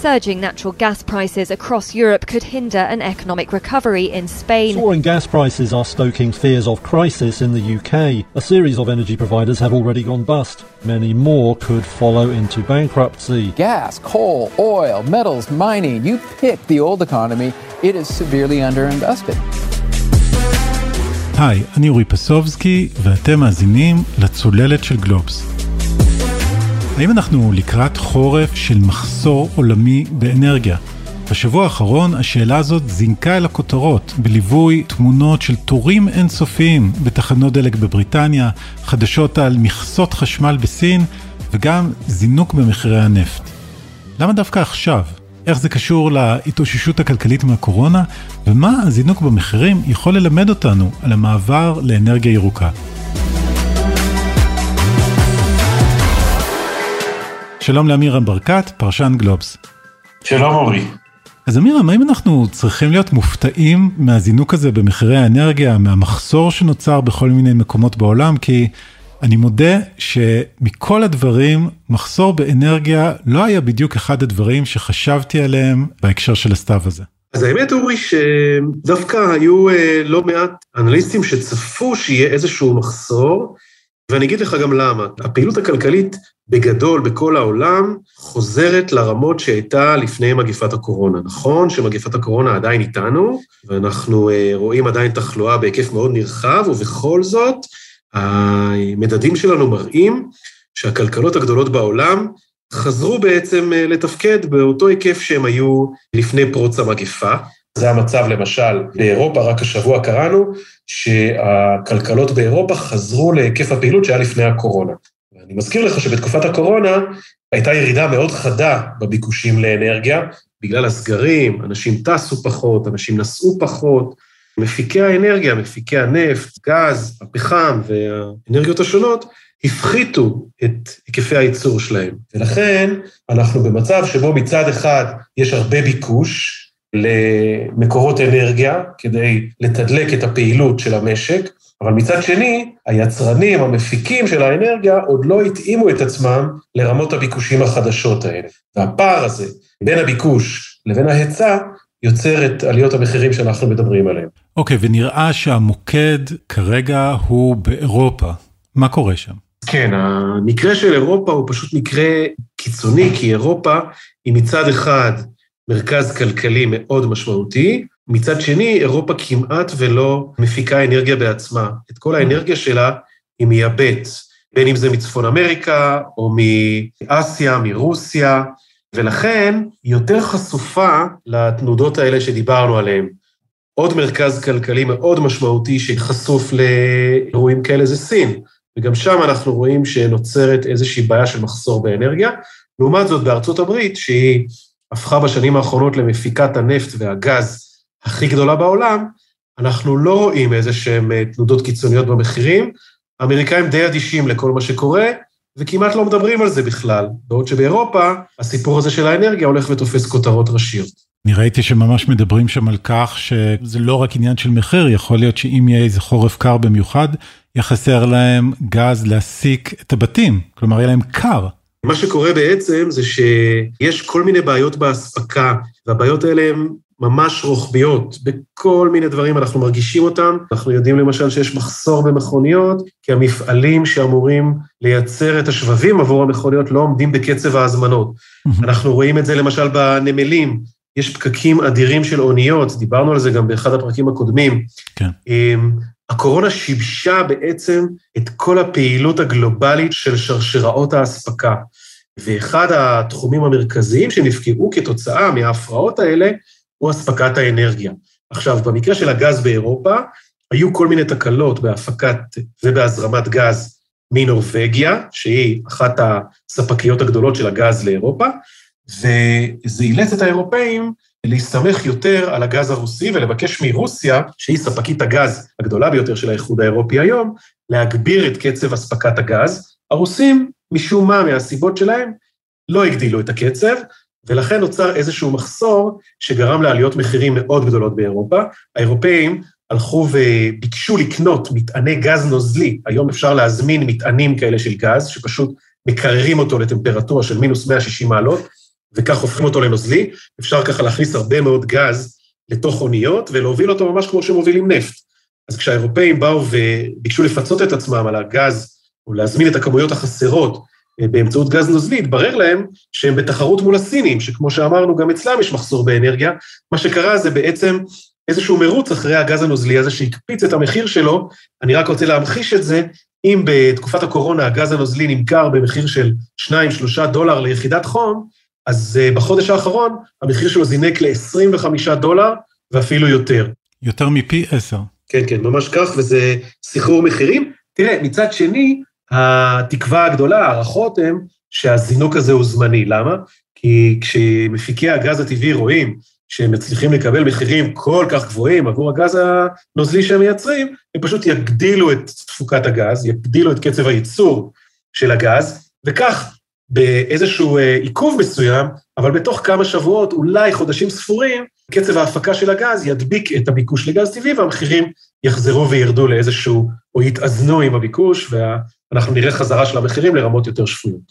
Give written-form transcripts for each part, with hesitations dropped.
surging natural gas prices across Europe could hinder an economic recovery in Spain. Soaring gas prices are stoking fears of crisis in the UK. A series of energy providers have already gone bust. Many more could follow into bankruptcy. Gas, coal, oil, metals, mining, you pick the old economy, it is severely underinvested. היי, אני אורי פסובסקי, ואתם מאזינים לצוללת של גלובס. האם אנחנו לקראת חורף של מחסור עולמי באנרגיה? בשבוע האחרון השאלה הזאת זינקה אל הכותרות, בליווי תמונות של תורים אינסופיים בתחנות דלק בבריטניה, חדשות על מכסות חשמל בסין, וגם זינוק במחירי הנפט. למה דווקא עכשיו? איך זה קשור להתאוששות הכלכלית מהקורונה, ומה הזינוק במחירים יכול ללמד אותנו על המעבר לאנרגיה ירוקה. שלום לאמירם ברקת, פרשן גלובס. שלום אורי. אז אמירם, האם אנחנו צריכים להיות מופתעים מהזינוק הזה במחירי האנרגיה, מהמחסור שנוצר בכל מיני מקומות בעולם? כי אני מודה שמכל הדברים, מחסור באנרגיה לא היה בדיוק אחד הדברים שחשבתי עליהם בהקשר של הסתיו הזה. אז האמת אורי שדווקא היו לא מעט אנליסטים שצפו שיהיה איזשהו מחסור, ואני אגיד לך גם למה. הפעילות הכלכלית בגדול בכל העולם חוזרת לרמות שהייתה לפני מגפת הקורונה. נכון שמגפת הקורונה עדיין איתנו, ואנחנו רואים עדיין תחלואה בהיקף מאוד נרחב, ובכל זאת המדדים שלנו מראים שהכלכלות הגדולות בעולם חזרו בעצם לתפקד באותו היקף שהם היו לפני פרוץ המגפה. זה המצב למשל באירופה, רק השבוע קראנו שהכלכלות באירופה חזרו להיקף הפעילות שהיה לפני הקורונה. אני מזכיר לך שבתקופת הקורונה הייתה ירידה מאוד חדה בביקושים לאנרגיה, בגלל הסגרים, אנשים טסו פחות, אנשים נסעו פחות, מפיקי האנרגיה, מפיקי הנפט, גז, הפחם והאנרגיות השונות, הפחיתו את היקפי הייצור שלהם. ולכן אנחנו במצב שבו מצד אחד יש הרבה ביקוש למקורות אנרגיה, כדי לתדלק את הפעילות של המשק, אבל מצד שני, היצרנים, המפיקים של האנרגיה, עוד לא התאימו את עצמם לרמות הביקושים החדשות האלה. והפער הזה בין הביקוש לבין ההיצע, יוצר את עליות המחירים שאנחנו מדברים עליהם. אוקיי, ונראה שהמוקד כרגע הוא באירופה. מה קורה שם? כן, המקרה של אירופה הוא פשוט מקרה קיצוני, כי אירופה היא מצד אחד מרכז כלכלי מאוד משמעותי, מצד שני אירופה כמעט ולא מפיקה אנרגיה בעצמה. את כל האנרגיה שלה היא מייבאת, בין אם זה מצפון אמריקה או מאסיה, מרוסיה, ולכן היא יותר חשופה לתנודות האלה שדיברנו עליהן. עוד מרכז כלכלי מאוד משמעותי שחשוף לאירועים כאלה זה סין, וגם שם אנחנו רואים שנוצרת איזושהי בעיה של מחסור באנרגיה. לעומת זאת בארצות הברית, שהיא הפכה בשנים האחרונות למפיקת הנפט והגז הכי גדולה בעולם, אנחנו לא רואים איזשהם תנודות קיצוניות במחירים. האמריקאים די אדישים לכל מה שקורה, וכמעט לא מדברים על זה בכלל, בעוד שבאירופה הסיפור הזה של האנרגיה הולך ותופס כותרות ראשיות. אני ראיתי שממש מדברים שם על כך שזה לא רק עניין של מחיר, יכול להיות שאם יהיה איזה חורף קר במיוחד, יחסר להם גז להסיק את הבתים, כלומר יהיה להם קר. מה שקורה בעצם זה שיש כל מיני בעיות בהספקה, והבעיות האלה הן ממש רוחביות, בכל מיני דברים אנחנו מרגישים אותם, אנחנו יודעים למשל שיש מחסור במכוניות, כי המפעלים שאמורים לייצר את השבבים עבור המכוניות לא עומדים בקצב ההזמנות. אנחנו רואים את זה למשל בנמלים, יש פקקים אדירים של אוניות, דיברנו על זה גם באחד הפרקים הקודמים. כן. הקורונה שיבשה בעצם את כל הפעילות הגלובלית של שרשראות ההספקה, ואחד התחומים המרכזיים שנפגעו כתוצאה מההפרעות האלה, הוא הספקת האנרגיה. עכשיו, במקרה של הגז באירופה, היו כל מיני תקלות בהפקת ובהזרמת גז מנורווגיה, שהיא אחת הספקיות הגדולות של הגז לאירופה, וזה אילץ את האירופאים להסתמך יותר על הגז הרוסי, ולבקש מרוסיה, שהיא ספקית הגז הגדולה ביותר של האיחוד האירופי היום, להגביר את קצב הספקת הגז. הרוסים, משום מה, מהסיבות שלהם, לא הגדילו את הקצב, ולכן נוצר איזשהו מחסור שגרם לעליות מחירים מאוד גדולות באירופה. האירופאים הלכו וביקשו לקנות מטעני גז נוזלי, היום אפשר להזמין מטענים כאלה של גז, שפשוט מקררים אותו לטמפרטורה של מינוס 160 מעלות, וכך הופכים אותו לנוזלי, אפשר ככה להכניס הרבה מאוד גז לתוך אוניות, ולהוביל אותו ממש כמו שמובילים נפט. אז כשהאירופאים באו וביקשו לפצות את עצמם על הגז, או להזמין את הכמויות החסרות באמצעות גז נוזלי, התברר להם שהם בתחרות מול הסינים, שכמו שאמרנו, גם אצלם יש מחסור באנרגיה. מה שקרה זה בעצם איזשהו מרוץ אחרי הגז הנוזלי הזה, שהקפיץ את המחיר שלו. אני רק רוצה להמחיש את זה, אם בתקופת הקורונה הגז הנוזלי נמכר במחיר של $2-3 ליחידת חום, אז בחודש האחרון המחיר שלו זינק $25 ואפילו יותר. יותר מפי 10. כן, כן, ממש כך, וזה סחרור מחירים. תראה, מצד שני, התקווה הגדולה, הערכות הם שהזינוק הזה הוא זמני. למה? כי כשמפיקי הגז הטבעי רואים שהם מצליחים לקבל מחירים כל כך גבוהים עבור הגז הנוזלי שהם מייצרים, הם פשוט יגדילו את תפוקת הגז, יגדילו את קצב הייצור של הגז, וכך באיזשהו עיכוב מסוים, אבל בתוך כמה שבועות, אולי חודשים ספורים, קצב ההפקה של הגז ידביק את הביקוש לגז טבעי, והמחירים יחזרו וירדו לאיזשהו, או יתאזנו עם הביקוש, ואנחנו נראה חזרה של המחירים לרמות יותר שפויות.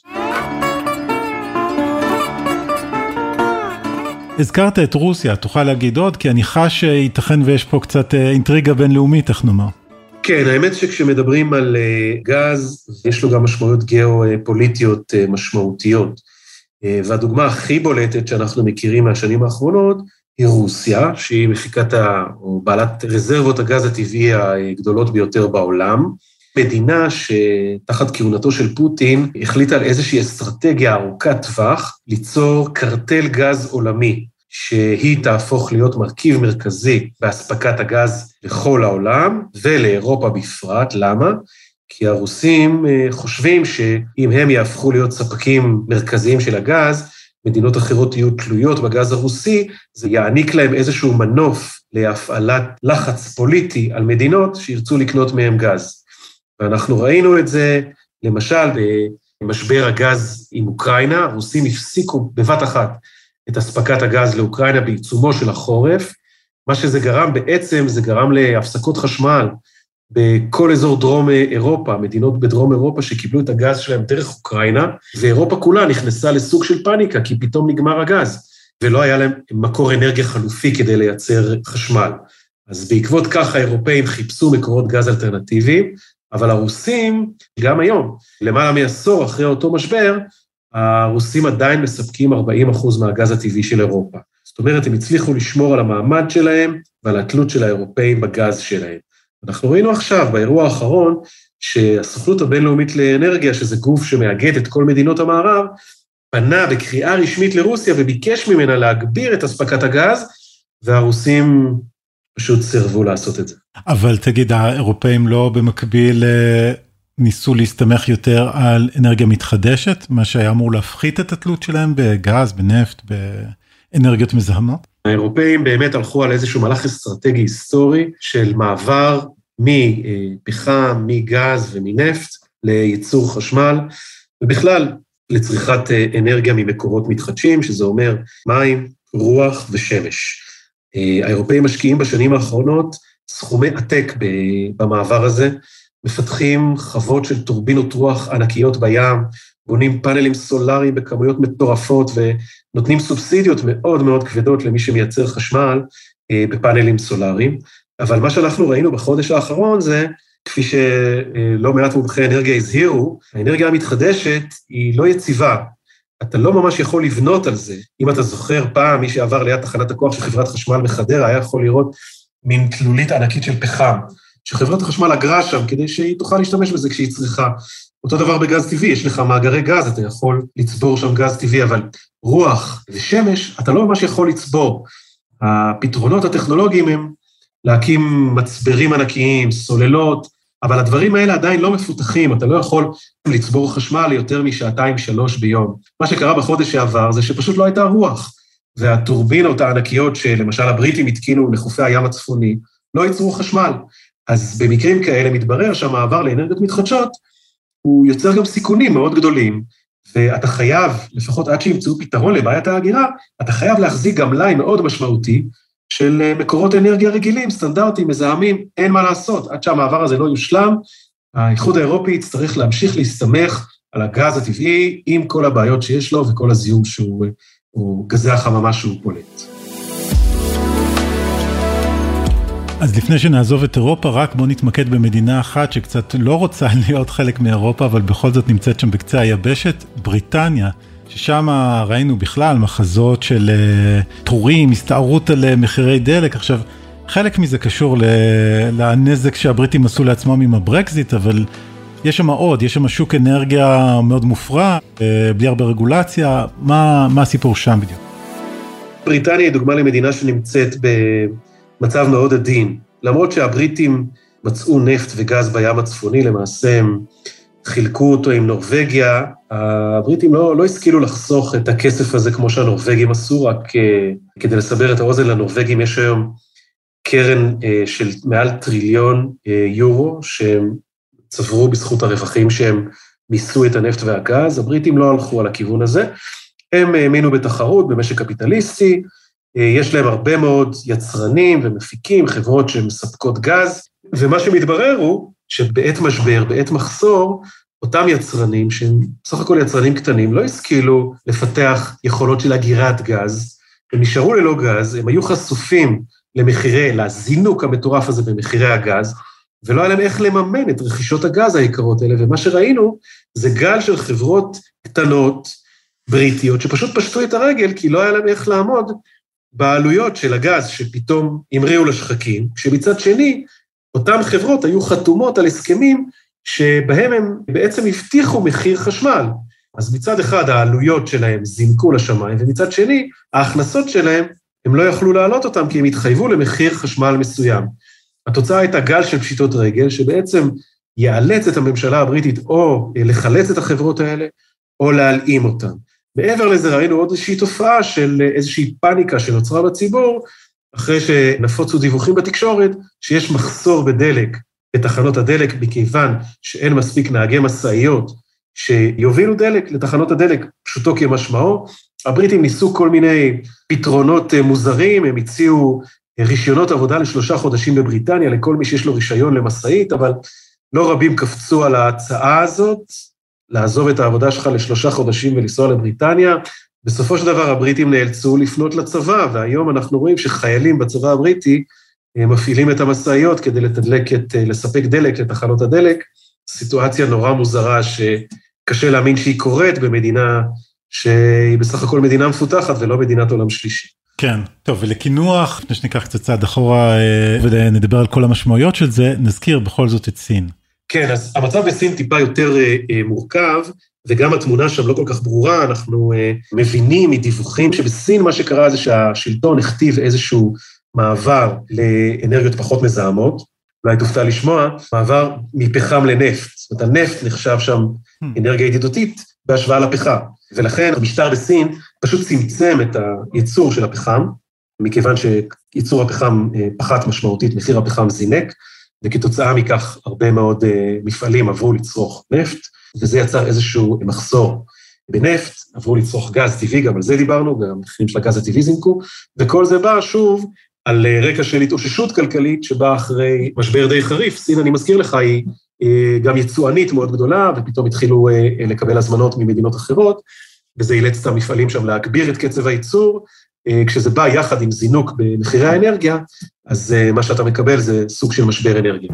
הזכרת את רוסיה, תוכל להגיד עוד, כי אני חש שייתכן ויש פה קצת אינטריגה בינלאומית, איך נאמר. כן, האמת שכשמדברים על גז, יש לו גם משמעויות גיאו-פוליטיות משמעותיות. והדוגמה הכי בולטת שאנחנו מכירים מהשנים האחרונות, היא רוסיה, שהיא מפיקת או בעלת רזרבות הגז הטבעי הגדולות ביותר בעולם. מדינה שתחת כהונתו של פוטין החליטה על איזושהי אסטרטגיה ארוכת טווח, ליצור קרטל גז עולמי, שהיא תהפוך להיות מרכיב מרכזי בהספקת הגז לכל העולם, ולאירופה בפרט. למה? כי הרוסים חושבים שאם הם יהפכו להיות ספקים מרכזיים של הגז, מדינות אחרות יהיו תלויות בגז הרוסי, זה יעניק להם איזשהו מנוף להפעלת לחץ פוליטי על מדינות שירצו לקנות מהם גז. ואנחנו ראינו את זה, למשל, במשבר הגז עם אוקראינה, הרוסים הפסיקו בבת אחת את הספקת הגז לאוקראינה בעיצומו של החורף, מה שזה גרם בעצם, זה גרם להפסקות חשמל בכל אזור דרום אירופה, מדינות בדרום אירופה שקיבלו את הגז שלהם דרך אוקראינה, ואירופה כולה נכנסה לסוג של פאניקה, כי פתאום נגמר הגז, ולא היה להם מקור אנרגיה חלופי כדי לייצר חשמל. אז בעקבות כך האירופאים חיפשו מקורות גז אלטרנטיביים, אבל הרוסים, גם היום, למעלה מעשור אחרי אותו משבר, הרוסים עדיין מספקים 40% מהגז הטבעי של אירופה. זאת אומרת, הם הצליחו לשמור על המעמד שלהם ועל התלות של האירופאים בגז שלהם. אנחנו ראינו עכשיו, באירוע האחרון, שהסוכנות הבינלאומית לאנרגיה, שזה גוף שמאגד את כל מדינות המערב, פנה בקריאה רשמית לרוסיה וביקש ממנה להגביר את הספקת הגז, והרוסים פשוט סירבו לעשות את זה. אבל תגיד, האירופאים לא במקביל ניסו להסתמך יותר על אנרגיה מתחדשת, מה שהיה אמור להפחית את התלות שלהם בגז, בנפט, באנרגיות מזהמות? האירופאים באמת הלכו על איזשהו מהלך אסטרטגי היסטורי של מעבר מפחם, מגז ומנפט לייצור חשמל, ובכלל לצריכת אנרגיה ממקורות מתחדשים, שזה אומר מים, רוח ושמש. האירופאים משקיעים בשנים האחרונות סכומי עתק במעבר הזה, מפתחים חוות של טורבינות רוח ענקיות בים, בונים פאנלים סולריים בכמויות מטורפות, ונותנים סובסידיות מאוד מאוד כבדות למי שמייצר חשמל בפאנלים סולריים. אבל מה שאנחנו ראינו בחודש האחרון זה, כפי שלא מעט מומחי אנרגיה הזהירו, האנרגיה המתחדשת היא לא יציבה. אתה לא ממש יכול לבנות על זה. אם אתה זוכר פעם, מי שעבר ליד תחנת הכוח של חברת חשמל בחדרה, היה יכול לראות מין תלולית ענקית של פחם, שחברת החשמל אגרה שם, כדי שהיא תוכל להשתמש בזה כשהיא צריכה. אותו דבר בגז טבעי, יש לך מאגרי גז, אתה יכול לצבור שם גז טבעי, אבל רוח ושמש, אתה לא ממש יכול לצבור. הפתרונות הטכנולוגיים הם להקים מצברים ענקיים, סוללות, אבל הדברים האלה עדיין לא מפותחים, אתה לא יכול לצבור חשמל יותר מ2-3 ביום. מה שקרה בחודש שעבר זה שפשוט לא הייתה רוח, והטורבינות הענקיות שלמשל הבריטים התקינו לחופי הים הצפוני, לא ייצרו חשמל. אז במקרים כאלה מתברר שהמעבר לאנרגיות מתחדשות, הוא יוצר גם סיכונים מאוד גדולים, ואתה חייב, לפחות עד שימצאו פתרון לבעיית ההגירה, אתה חייב להחזיק גם ליין מאוד משמעותי, של מקורות אנרגיה רגילים, סטנדרטיים, מזהמים, אין מה לעשות, עד שהמעבר הזה לא יושלם, האיחוד האירופי יצטרך להמשיך להסתמך על הגז הטבעי, עם כל הבעיות שיש לו וכל הזיהום שהוא או גזי החממה שהוא פולט. אז לפני שנעזוב את אירופה, רק בוא נתמקד במדינה אחת שקצת לא רוצה להיות חלק מאירופה, אבל בכל זאת נמצאת שם בקצה היבשת, בריטניה, ששם ראינו בכלל מחזות של טורים, הסתערות על מחירי דלק. עכשיו, חלק מזה קשור לנזק שהבריטים עשו לעצמם עם הברקזיט, אבל יש שם עוד, יש שם שוק אנרגיה מאוד מופרע, בלי הרבה רגולציה. מה הסיפור שם בדיוק? בריטניה היא דוגמה למדינה שנמצאת במצב מאוד עדין. למרות שהבריטים מצאו נפט וגז בים הצפוני, למעשה הם חילקו אותו עם נורווגיה, הבריטים לא השכילו לחסוך את הכסף הזה כמו שהנורווגים עשו, רק כדי לסבר את האוזן, לנורווגים יש היום קרן של מעל טריליון יורו, שהם צברו בזכות הרווחים שהם מיסו את הנפט והגז. הבריטים לא הלכו על הכיוון הזה, הם האמינו בתחרות במשק קפיטליסטי, יש להם הרבה מאוד יצרנים ומפיקים, חברות שמספקות גז, ומה שמתברר הוא שבעת משבר, בעת מחסור, אותם יצרנים, שהם בסך הכל יצרנים קטנים, לא השכילו לפתח יכולות של אגירת גז, הם נשארו ללא גז, הם היו חשופים לזינוק המטורף הזה במחירי הגז, ולא היה להם איך לממן את רכישות הגז היקרות האלה, ומה שראינו זה גל של חברות קטנות, בריטיות, שפשוט פשטו את הרגל, כי לא היה להם איך לעמוד בעלויות של הגז, שפתאום המריאו לשחקים, כשמצד שני, אותן חברות היו חתומות על הסכמים, שבהם הם בעצם הבטיחו מחיר חשמל. אז מצד אחד העלויות שלהם זינקו לשמיים, ומצד שני, ההכנסות שלהם, הם לא יכלו להעלות אותם, כי הם התחייבו למחיר חשמל מסוים. התוצאה הייתה גל של פשיטות רגל, שבעצם יאלץ את הממשלה הבריטית, או לחלץ את החברות האלה, או להלאים אותם. מעבר לזה ראינו עוד איזושהי תופעה של איזושהי פאניקה שנוצרה בציבור, אחרי שנפוצו דיווחים בתקשורת, שיש מחסור בדלק, בתחנות הדלק, מכיוון שאין מספיק נהגי משאיות, שיובילו דלק לתחנות הדלק, פשוטו כמשמעו. הבריטים ניסו כל מיני פתרונות מוזרים, הם הציעו רישיונות עבודה ל3 חודשים בבריטניה, לכל מי שיש לו רישיון למשאית, אבל לא רבים קפצו על ההצעה הזאת, לעזוב את העבודה שלך ל3 חודשים ולנסוע לבריטניה. בסופו של דבר הבריטים נאלצו לפנות לצבא, והיום אנחנו רואים שחיילים בצבא הבריטי מפעילים את המשאיות כדי לספק דלק לתחנות הדלק. סיטואציה נורא מוזרה שקשה להאמין שהיא קורית במדינה שהיא בסך הכל מדינה מפותחת ולא מדינת עולם שלישי. כן, טוב, ולכינוח, לפני שניקח קצת צעד אחורה ונדבר על כל המשמעויות של זה, נזכיר בכל זאת את סין. כן, אז המצב בסין טיפה יותר מורכב, וגם התמונה שם לא כל כך ברורה. אנחנו מבינים מדיווחים שבסין מה שקרה זה שהשלטון הכתיב איזשהו מעבר לאנרגיות פחות מזהמות, אולי תופתע לשמוע, מעבר מפחם לנפט. זאת אומרת, הנפט נחשב שם אנרגיה ידידותית בהשוואה לפחם, ולכן המשטר בסין פשוט צמצם את הייצור של הפחם, מכיוון שייצור הפחם פחת משמעותית, מחיר הפחם זינק, וכתוצאה מכך הרבה מאוד מפעלים עברו לצרוך נפט, וזה יצר איזשהו מחסור בנפט, עברו לצרוך גז טבעי, גם על זה דיברנו, גם מחירים של הגז הטבעי זינקו, וכל זה בא שוב על רקע של התאוששות כלכלית שבאה אחרי משבר די חריף. סין, אני מזכיר לך, היא גם יצואנית מאוד גדולה, ופתאום התחילו לקבל הזמנות ממדינות אחרות, וזה אילץ את המפעלים שם להגביר את קצב הייצור, כשזה בא יחד עם זינוק במחירי האנרגיה, אז מה שאתה מקבל זה סוג של משבר אנרגיה.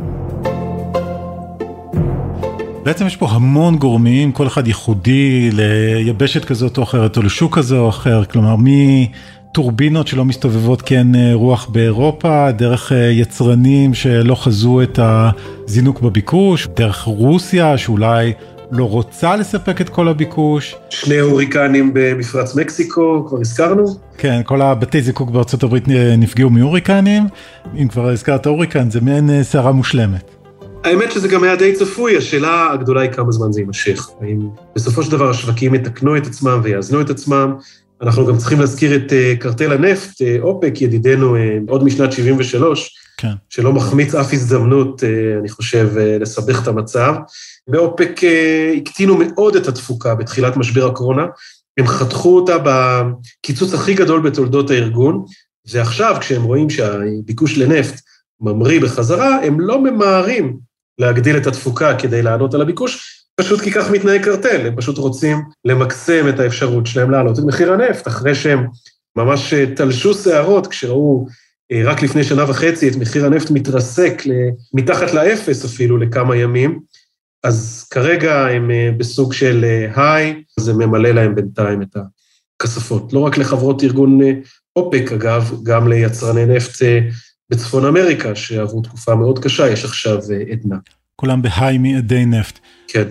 בעצם יש פה המון גורמים, כל אחד ייחודי ליבשת כזאת או אחרת, או לשוק כזה או אחר, כלומר מטורבינות שלא מסתובבות כן רוח באירופה, דרך יצרנים שלא חזו את הזינוק בביקוש, דרך רוסיה שאולי לא רוצה לספק את כל הביקוש. 2 הוריקנים במפרץ מקסיקו, כבר הזכרנו. כן, כל הבתי זיקוק בארצות הברית נפגעו מהוריקנים. אם כבר הזכרת הוריקן, זה מעין סערה מושלמת. האמת שזה גם היה די צפוי, השאלה הגדולה היא כמה זמן זה יימשך. האם בסופו של דבר השווקים יתקנו את עצמם ויאזנו את עצמם. אנחנו גם צריכים להזכיר את קרטל הנפט, אופק, ידידנו עוד משנת 73, כן. שלא מחמיץ אף הזדמנות, אני חושב, לסבך את המצב. באופק הקטינו מאוד את התפוקה בתחילת משבר הקורונה, הם חתכו אותה בקיצוץ הכי גדול בתולדות הארגון, ועכשיו כשהם רואים שהביקוש לנפט ממריא בחזרה, הם לא ממהרים להגדיל את התפוקה כדי לענות על הביקוש, פשוט כי כך מתנהג קרטל, הם פשוט רוצים למקסם את האפשרות שלהם לעלות את מחיר הנפט, אחרי שהם ממש תלשו שערות, כשראו רק לפני שנה וחצי את מחיר הנפט מתרסק מתחת לאפס אפילו לכמה ימים, אז כרגע הם בסוג של היי, זה ממלא להם בינתיים את הכספות. לא רק לחברות ארגון אופק, אגב, גם ליצרני נפט בצפון אמריקה, שעברו תקופה מאוד קשה, יש עכשיו עדנה. כולם בהיי מעדי נפט. כן.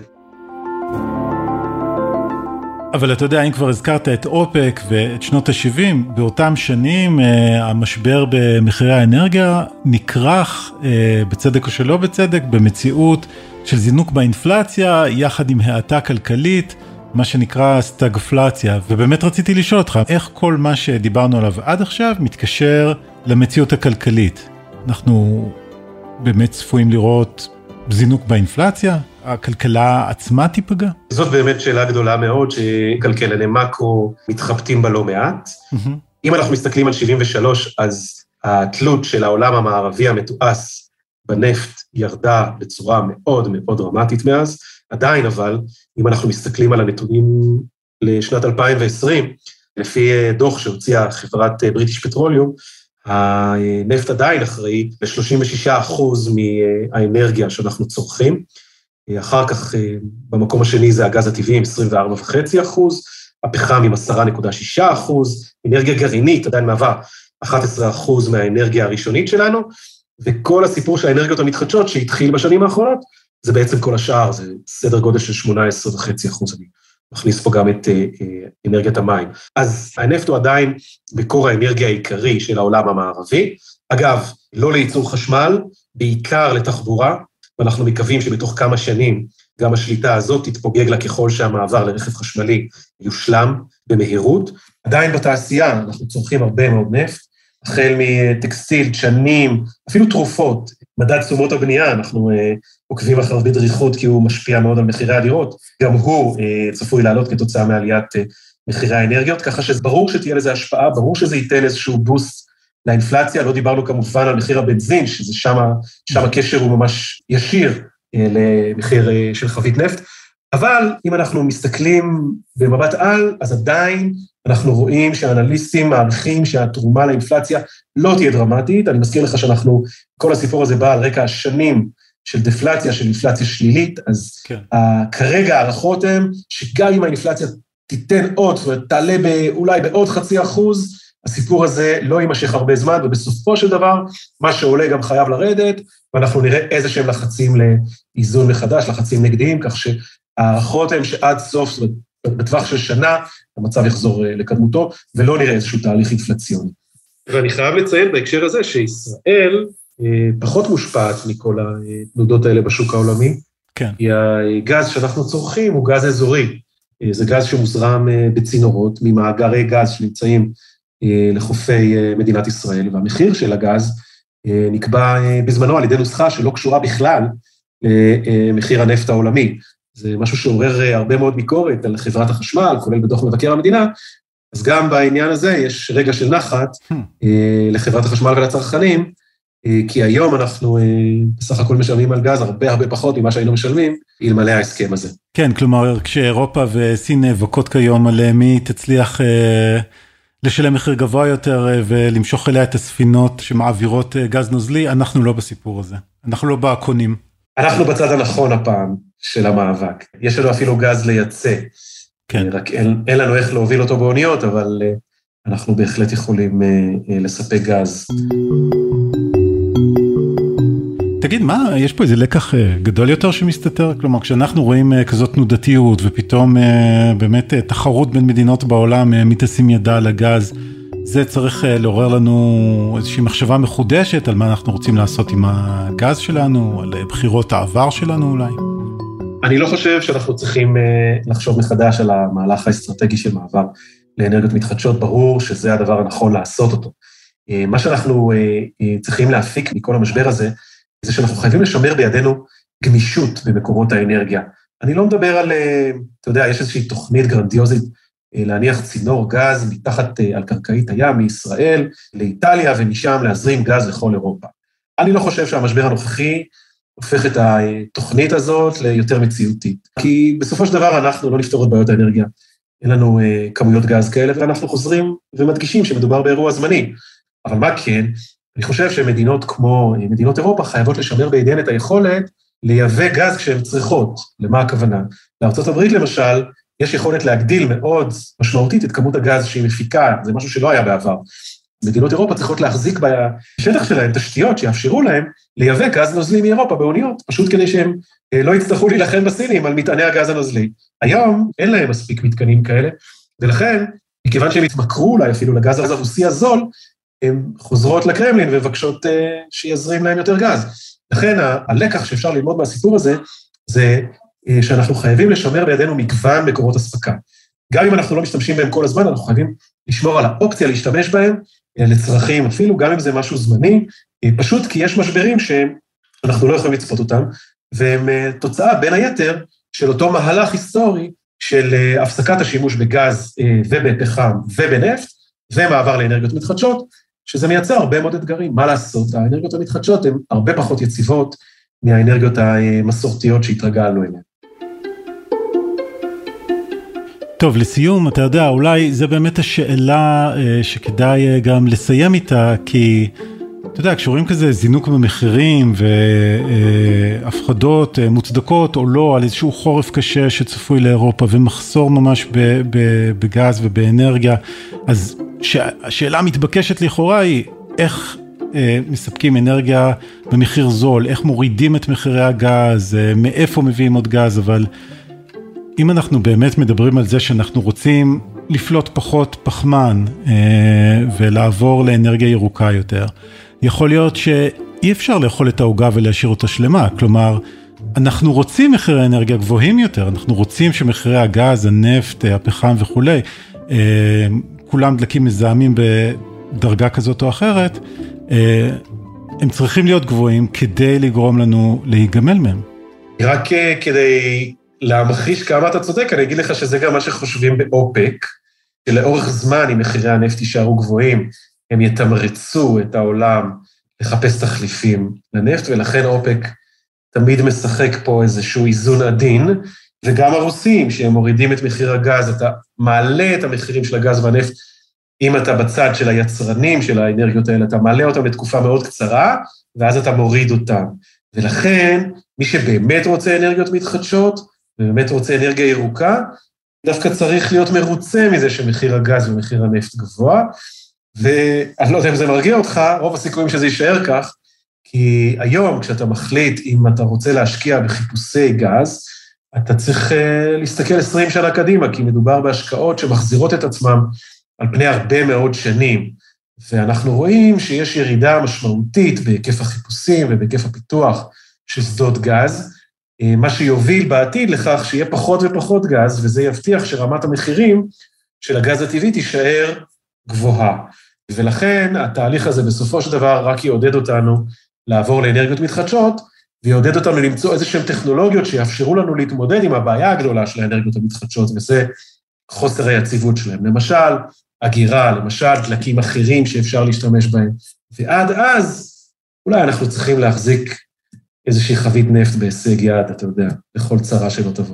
אבל אתה יודע, אם כבר הזכרת את אופק ואת שנות ה-70, באותם שנים המשבר במחירי האנרגיה נקרח, בצדק או שלא בצדק, במציאות של זינוק באינפלציה, יחד עם האטה כלכלית, מה שנקרא סטגפלציה. ובאמת רציתי לשאול אותך, איך כל מה שדיברנו עליו עד עכשיו מתקשר למציאות הכלכלית? אנחנו באמת צפויים לראות זינוק באינפלציה? הכלכלה עצמה תיפגע? זאת באמת שאלה גדולה מאוד, שכלכלני מקרו מתחבטים בה לא מעט. אם אנחנו מסתכלים על 73, אז התלות של העולם המערבי המתועש בנפט ירדה בצורה מאוד מאוד דרמטית מאז. עדיין אבל, אם אנחנו מסתכלים על הנתונים לשנת 2020, לפי דוח שהוציאה חברת בריטיש פטרוליום, הנפט עדיין אחראי ל-36% מהאנרגיה שאנחנו צורכים. אחר כך, במקום השני זה הגז הטבעי עם 24.5%, הפחם עם 10.6%, אנרגיה גרעינית עדיין מהווה 11% מהאנרגיה הראשונית שלנו, וכל הסיפור של האנרגיות המתחדשות שהתחיל בשנים האחרונות, זה בעצם כל השאר, זה סדר גודל של 18.5%. אני מכניס פה גם את אנרגיית המים. אז הנפט הוא עדיין מקור האנרגיה העיקרי של העולם המערבי. אגב, לא לייצור חשמל, בעיקר לתחבורה, ואנחנו מקווים שבתוך כמה שנים גם השליטה הזאת תתפוגג לה ככל שהמעבר לרכב חשמלי יושלם במהירות. עדיין בתעשייה אנחנו צורכים הרבה מאוד נפט, החל מטקסטיל, דשנים, אפילו תרופות, מדד תשומות הבנייה, אנחנו עוקבים אחריו בדריכות כי הוא משפיע מאוד על מחירי הדירות, גם הוא צפוי לעלות כתוצאה מעליית מחירי האנרגיות, ככה שברור שתהיה לזה השפעה, ברור שזה ייתן איזשהו בוסט לאינפלציה, לא דיברנו כמובן על מחיר הבנזין, שזה שם הקשר הוא ממש ישיר למחיר של חבית נפט, אבל אם אנחנו מסתכלים במבט על, אז עדיין אנחנו רואים שהאנליסטים מעריכים שהתרומה לאינפלציה לא תהיה דרמטית. אני מזכיר לך שאנחנו, כל הסיפור הזה בא על רקע השנים של דפלציה, של אינפלציה שלילית, אז כרגע הערכות הן שגם אם האינפלציה תיתן עוד, זאת אומרת, תעלה אולי בעוד 0.5%, הסיפור הזה לא יימשך הרבה זמן, ובסופו של דבר, מה שעולה גם חייב לרדת, ואנחנו נראה איזה שהם לחצים לאיזון מחדש, לחצים נגדיים, כך שהערכות הן שעד סוף, זאת אומרת, בטווח של שנה, המצב יחזור לקדמותו, ולא נראה איזשהו תהליך אינפלציוני. ואני חייב לציין בהקשר הזה, שישראל פחות מושפעת מכל התנודות האלה בשוק העולמי, כן. כי הגז שאנחנו צורכים הוא גז אזורי, זה גז שמוזרם בצינורות, ממאגרי גז שנמצאים לחופי מדינת ישראל, והמחיר של הגז נקבע בזמנו על ידי נוסחה שלא קשורה בכלל למחיר הנפט העולמי. זה משהו שעורר הרבה מאוד ביקורת על חברת החשמל, כולל בדוח מבקר המדינה, אז גם בעניין הזה יש רגע של נחת לחברת החשמל ולצרכנים, כי היום אנחנו בסך הכל משלמים על גז הרבה פחות ממה שהיינו משלמים, אלמלא ההסכם הזה. כן, כלומר, כשאירופה וסין נאבקות כיום על מי תצליח לשלם מחיר גבוה יותר ולמשוך אליה את הספינות שמעבירות גז נוזלי, אנחנו לא בסיפור הזה, אנחנו לא בקונים. אנחנו בצד הנכון הפעם של המאבק. יש לנו אפילו גז לייצא, כן. רק אין לנו איך להוביל אותו באוניות, אבל אנחנו בהחלט יכולים לספק גז. תגיד, מה, יש פה איזה לקח גדול יותר שמסתתר? כלומר, כשאנחנו רואים כזאת תנודתיות, ופתאום באמת תחרות בין מדינות בעולם מתשים ידה על הגז, זה צריך לעורר לנו איזושהי מחשבה מחודשת על מה אנחנו רוצים לעשות עם הגז שלנו, על בחירות העבר שלנו אולי? אני לא חושב שאנחנו צריכים לחשוב מחדש על המהלך האסטרטגי של מעבר לאנרגיות מתחדשות, ברור שזה הדבר הנכון לעשות אותו. מה שאנחנו צריכים להפיק מכל המשבר הזה, זה שאנחנו חייבים לשמר בידינו גמישות במקורות האנרגיה. אני לא מדבר על, אתה יודע, יש איזושהי תוכנית גרנדיוזית להניח צינור גז מתחת על קרקעית הים מישראל לאיטליה, ומשם להזרים גז לכל אירופה. אני לא חושב שהמשבר הנוכחי הופך את התוכנית הזאת ליותר מציאותית. כי בסופו של דבר אנחנו לא נפתור את בעיות האנרגיה. אין לנו כמויות גז כאלה, ואנחנו חוזרים ומדגישים שמדובר באירוע זמני. אבל מה כן? אני חושב שמדינות כמו מדינות אירופה חייבות לשמר בידיהן את היכולת לייבא גז כשהן צריכות. למה הכוונה? בארצות הברית למשל, יש יכולת להגדיל מאוד משמעותית את כמות הגז שהיא מפיקה, זה משהו שלא היה בעבר. מדינות אירופה צריכות להחזיק בשטח שלהם תשתיות שיאפשרו להם לייבא גז נוזלי מאירופה באוניות, פשוט כדי שהם לא יצטרכו להילחם בסינים על מטעני הגז הנוזלי. היום אין להם מספיק מתקנים כאלה, ולכן, מכיוון שהם התמכרו אולי אפילו לגז הרוסי הזול, הן חוזרות לקרמלין ומבקשות שיזרים להם יותר גז. לכן הלקח שאפשר ללמוד מהסיפור הזה, זה שאנחנו חייבים לשמר בידינו מגוון מקורות הספקה. גם אם אנחנו לא משתמשים בהם כל הזמן, אנחנו חייבים לשמור על האופציה להשתמש בהם לצרכים, אפילו גם אם זה משהו זמני, פשוט כי יש משברים שאנחנו לא יכולים לצפות אותם, והם תוצאה בין היתר של אותו מהלך היסטורי של הפסקת השימוש בגז ובפחם ובנפט, ומעבר לאנרגיות מתחדשות, שזה מייצר הרבה מאוד אתגרים. מה לעשות? האנרגיות המתחדשות הן הרבה פחות יציבות מהאנרגיות המסורתיות שהתרגלנו אליהן. טוב, לסיום, אתה יודע, אולי זה באמת השאלה שכדאי גם לסיים איתה, כי אתה יודע, כשרואים כזה זינוק במחירים והפחדות מוצדקות או לא על איזשהו חורף קשה שצפוי לאירופה ומחסור ממש בגז ובאנרגיה, אז השאלה המתבקשת לכאורה היא איך מספקים אנרגיה במחיר זול, איך מורידים את מחירי הגז, מאיפה מביאים עוד גז, אבל אם אנחנו באמת מדברים על זה שאנחנו רוצים לפלוט פחות פחמן ולעבור לאנרגיה ירוקה יותר, יכול להיות שאי אפשר לאכול את העוגה ולהשאיר אותה שלמה, כלומר, אנחנו רוצים מחירי אנרגיה גבוהים יותר, אנחנו רוצים שמחירי הגז, הנפט, הפחם וכו', כולם דלקים מזהמים בדרגה כזאת או אחרת, הם צריכים להיות גבוהים כדי לגרום לנו להיגמל מהם. רק כדי להמחיש כמה אתה צודק, אני אגיד לך שזה גם מה שחושבים באופק, שלאורך זמן, אם מחירי הנפט יישארו גבוהים, הם יתמרצו את העולם לחפש תחליפים לנפט, ולכן אופק תמיד משחק פה איזשהו איזון עדין, וגם הרוסים, שהם מורידים את מחיר הגז, אתה מעלה את המחירים של הגז והנפט, אם אתה בצד של היצרנים של האנרגיות האלה, אתה מעלה אותם לתקופה מאוד קצרה, ואז אתה מוריד אותם. ולכן, מי שבאמת רוצה אנרגיות מתחדשות, ובאמת רוצה אנרגיה ירוקה, דווקא צריך להיות מרוצה מזה שמחיר הגז ומחיר הנפט גבוה, ואני לא יודע אם זה מרגיע אותך, רוב הסיכויים שזה יישאר כך, כי היום כשאתה מחליט אם אתה רוצה להשקיע בחיפושי גז, אתה צריך להסתכל 20 שנה קדימה, כי מדובר בהשקעות שמחזירות את עצמם על פני הרבה מאוד שנים, ואנחנו רואים שיש ירידה משמעותית בהיקף החיפושים ובהיקף הפיתוח של שדות גז, מה שיוביל בעתיד לכך שיהיה פחות ופחות גז, וזה יבטיח שרמת המחירים של הגז הטבעי תישאר גבוהה. ולכן התהליך הזה בסופו של דבר רק יעודד אותנו לעבור לאנרגיות מתחדשות, ויעודד אותנו למצוא איזשהם טכנולוגיות שיאפשרו לנו להתמודד עם הבעיה הגדולה של האנרגיות המתחדשות, וזה חוסר היציבות שלהם. למשל, אגירה, למשל, דלקים אחרים שאפשר להשתמש בהם. ועד אז, אולי אנחנו צריכים להחזיק איזושהי חבית נפט בהישג יד, אתה יודע, לכל צרה שלא תבוא.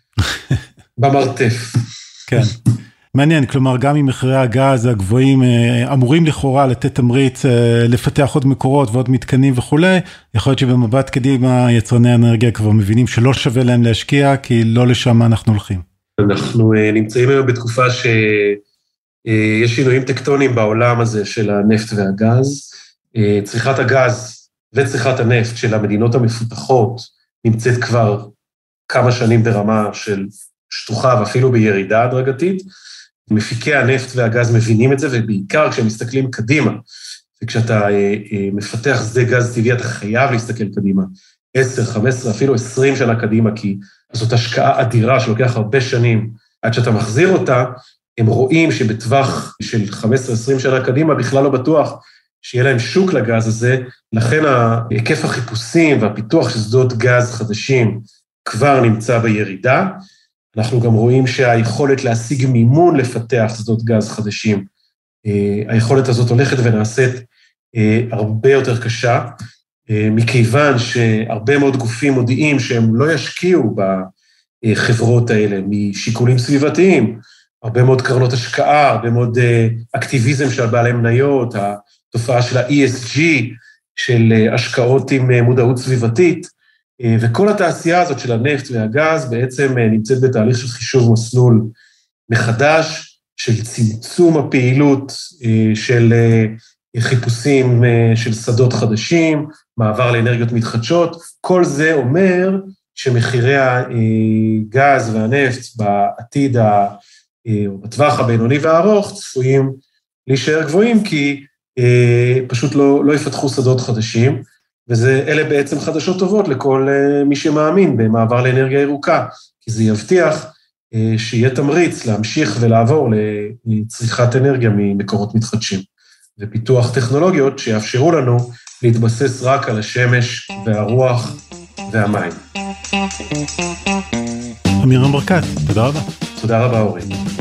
במרתף. כן. מעניין, כלומר, גם אם מחירי הגז הגבוהים אמורים לכאורה לתת תמריץ לפתח עוד מקורות ועוד מתקנים וכו', יכול להיות שבמבט קדימה יצרני האנרגיה כבר מבינים שלא שווה להם להשקיע, כי לא לשם אנחנו הולכים. אנחנו נמצאים היום בתקופה שיש שינויים טקטוניים בעולם הזה של הנפט והגז. צריכת הגז וצריכת הנפט של המדינות המפותחות נמצאת כבר כמה שנים ברמה של שטוחה ואפילו בירידה הדרגתית. מפיקי הנפט והגז מבינים את זה, ובעיקר כשהם מסתכלים קדימה, וכשאתה מפתח שדה גז טבעי, אתה חייב להסתכל קדימה, 10, 15, אפילו 20 שנה קדימה, כי זאת השקעה אדירה שלוקח הרבה שנים עד שאתה מחזיר אותה, הם רואים שבטווח של 15-20 שנה קדימה, בכלל לא בטוח שיהיה להם שוק לגז הזה, לכן היקף החיפושים והפיתוח של שדות גז חדשים כבר נמצא בירידה, אנחנו גם רואים שהיכולת להשיג מימון לפתח שדות גז חדשים, היכולת הזאת הולכת ונעשית הרבה יותר קשה, מכיוון שהרבה מאוד גופים מודיעים שהם לא ישקיעו בחברות האלה משיקולים סביבתיים, הרבה מאוד קרנות השקעה, הרבה מאוד אקטיביזם של בעלי מניות, התופעה של ה-ESG, של השקעות עם מודעות סביבתית, וכל התעשייה הזאת של הנפט והגז בעצם נמצאת בתהליך של חישוב מסלול מחדש, של צמצום הפעילות של חיפושים של שדות חדשים, מעבר לאנרגיות מתחדשות, כל זה אומר שמחירי הגז והנפט בעתיד או בטווח הבינוני והארוך צפויים להישאר גבוהים, כי פשוט לא יפתחו שדות חדשים, ואלה בעצם חדשות טובות לכל מי שמאמין במעבר לאנרגיה ירוקה, כי זה יבטיח שיהיה תמריץ להמשיך ולעבור לצריכת אנרגיה ממקורות מתחדשים, ופיתוח טכנולוגיות שיאפשרו לנו להתבסס רק על השמש והרוח והמים. אמירם ברקת, תודה רבה. תודה רבה, אורי.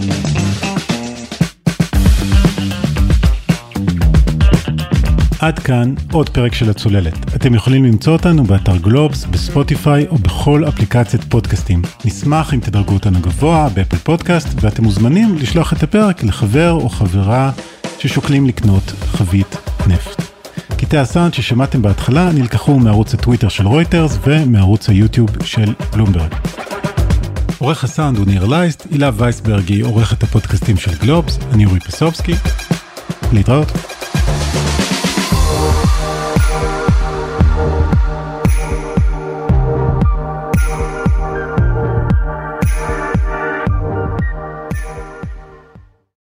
עד כאן עוד פרק של הצוללת. אתם יכולים למצוא אותנו באתר גלובס, בספוטיפיי או בכל אפליקציית פודקאסטים. נשמח אם תדרגו אותנו גבוה באפל פודקאסט, ואתם מוזמנים לשלוח את הפרק לחבר או חברה ששוקלים לקנות חבית נפט. קטעי הסאונד ששמעתם בהתחלה נלקחו מערוץ הטוויטר של רויטרס ומערוץ היוטיוב של בלומברג. עורך הסאונד הוא ניר לייסט, הילה וייסברג היא עורכת הפודקאסטים של גלובס, אני אורי פסובסקי. להתראות.